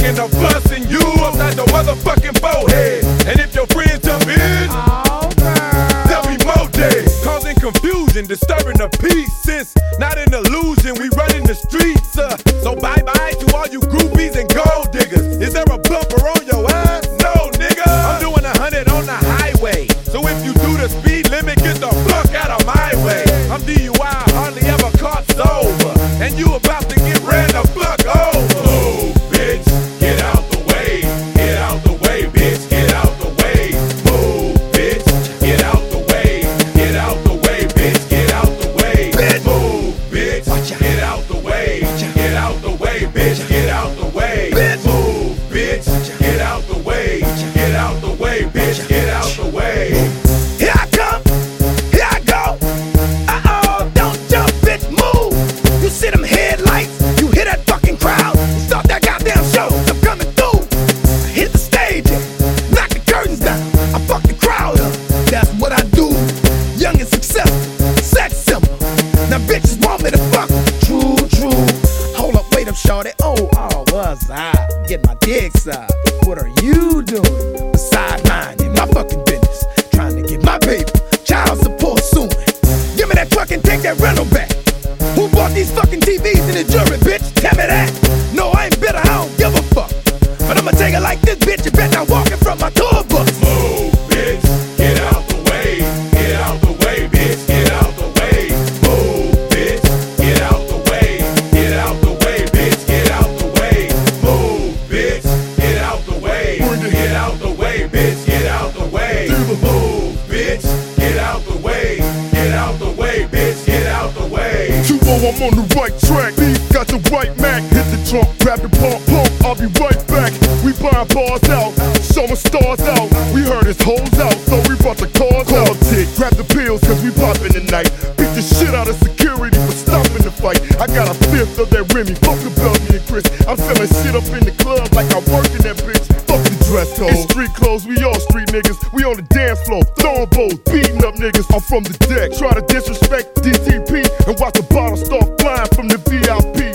thinking of busting you upside the motherfucking forehead. And if your friends jump in, there'll be more days. Causing confusion, disturbing the peace. Since not an illusion, we running the streets. So bye-bye to all you groupies and gold diggers. Is there a bumper on your ass? No, nigga. I'm doing 100 on the highway. So if you do the speed limit, get the fuck out of my way. I'm DUI, hardly ever caught sober. And you about to get ran the fuck over. Move, bitch, get out the way. Get out the way, bitch, get out the way. Move, bitch, get out the way. Get out the way, bitch, get out the way. Move, bitch, get out the way. Get out the way, bitch, get out the way. Move, bitch, get out the way. Get out the way, bitch, get out the way. Here I come, here I go. Uh-oh, don't jump, bitch, move. You see them headlights, you hear that fucking crowd. Start that goddamn show, I'm coming through. I hit the stage, knock the curtains down. I fuck the crowd up, that's what I do. Young and successful, sex symbol. Now bitches want me to fuck. True, true. Hold up, wait up, shorty. Oh, what's up? Get my dick sucked. What are you doing? Besides minding my fucking business. Trying to get my paper, child support soon. Give me that truck and take that rental back. Who bought these fucking TVs in the jury, bitch? Tell me that. No, I ain't bitter, I don't give a fuck. But I'ma take it like this, bitch. You bet not walking from my tour bus. Move, bitch, get out the way. Get out the way, bitch, get out the way. Move, bitch, get out the way. Get out the way, bitch, get out the way. Move, bitch, get out the way. Get out the way, bitch, get out the way. Move, bitch, get out the way. Get out the way, bitch, get out the way. 2-0, I'm on the right track. Beef got the right Mac. Hit the trunk, grab the pump, I'll be right back. We buying bars out, showing stars out. We heard his hoes out, so we brought the cars out. Tick, grab the pills, cause we poppin' tonight. Beat the shit out of security for stopping the fight. I got a fifth of that Remy, fuck the Belgian and Chris. I'm selling shit up in the club like I work in that bitch. Fuck the dress code. It's street clothes, we all street niggas. We on the dance floor, throwing bows, beating up niggas. I'm from the deck, try to disrespect DTP and watch the bottle start flying from the VIP.